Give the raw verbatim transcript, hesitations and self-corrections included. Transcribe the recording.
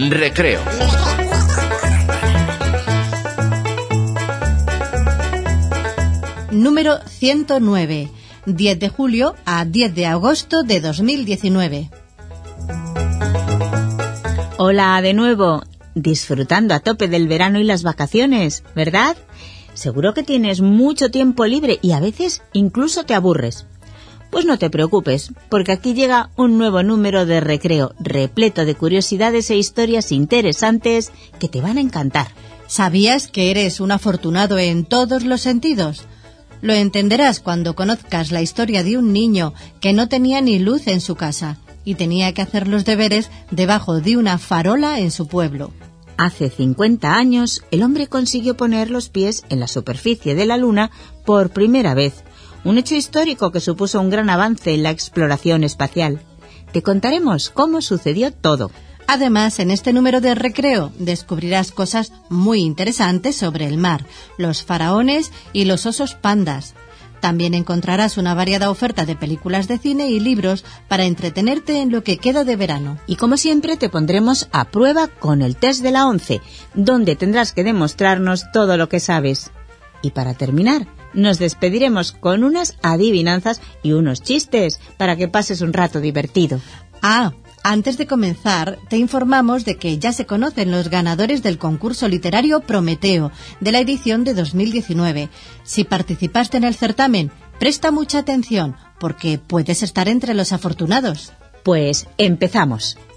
Recreo. Número ciento nueve, diez de julio a diez de agosto de dos mil diecinueve. Hola de nuevo, disfrutando a tope del verano y las vacaciones, ¿verdad? Seguro que tienes mucho tiempo libre y a veces incluso te aburres. Pues no te preocupes, porque aquí llega un nuevo número de Recreo, repleto de curiosidades e historias interesantes que te van a encantar. ¿Sabías que eres un afortunado en todos los sentidos? Lo entenderás cuando conozcas la historia de un niño que no tenía ni luz en su casa y tenía que hacer los deberes debajo de una farola en su pueblo. Hace cincuenta años, el hombre consiguió poner los pies en la superficie de la Luna por primera vez, un hecho histórico que supuso un gran avance en la exploración espacial. Te contaremos cómo sucedió todo. Además, en este número de Recreo descubrirás cosas muy interesantes sobre el mar, los faraones y los osos pandas. También encontrarás una variada oferta de películas de cine y libros para entretenerte en lo que queda de verano. Y como siempre te pondremos a prueba con el test de la once, donde tendrás que demostrarnos todo lo que sabes. Y para terminar, nos despediremos con unas adivinanzas y unos chistes para que pases un rato divertido. Ah, antes de comenzar, te informamos de que ya se conocen los ganadores del concurso literario Prometeo de la edición de dos mil diecinueve. Si participaste en el certamen, presta mucha atención, porque puedes estar entre los afortunados. Pues empezamos.